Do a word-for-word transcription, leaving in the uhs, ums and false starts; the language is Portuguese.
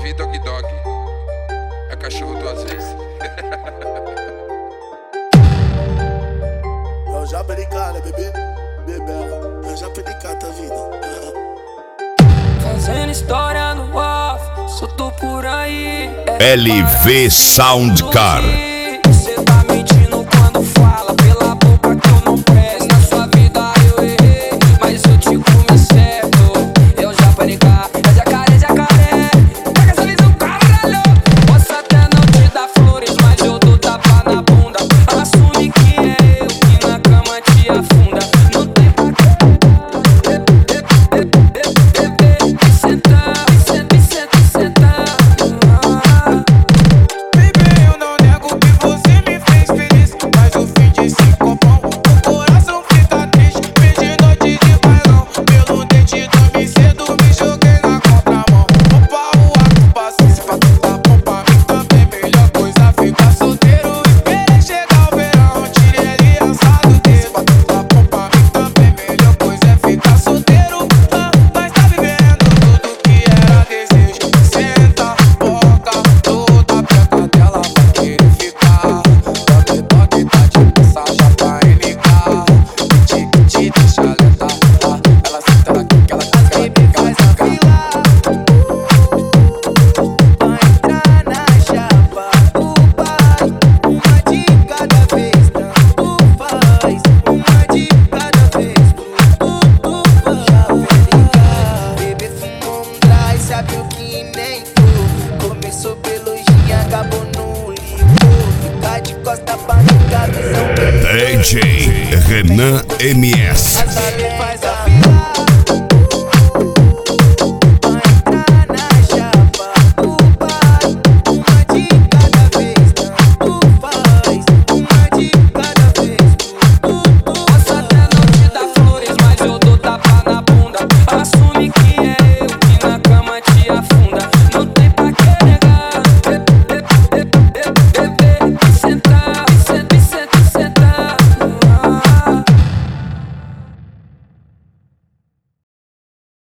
vi Dog Dog. É cachorro duas vezes. Eu já pericar, né, bebê? Bebela, eu já pericar tua vida. Fazendo história no off, solto por aí. L V Soundcar. Você tá mentindo quando fala pela boca que eu não presto. Na sua vida eu errei, mas eu te comi certo. Eu já pericar, é jacaré, jacaré. Pega essa visão, caralho. Posso até não te dar flores, mas eu dou tapa na bunda. Assume que é eu que na cama te afunda. Não tem pra quê. Começou biologia, acabou no livro. Ficar de costa pra ficar visão. D J Renan M S. A faz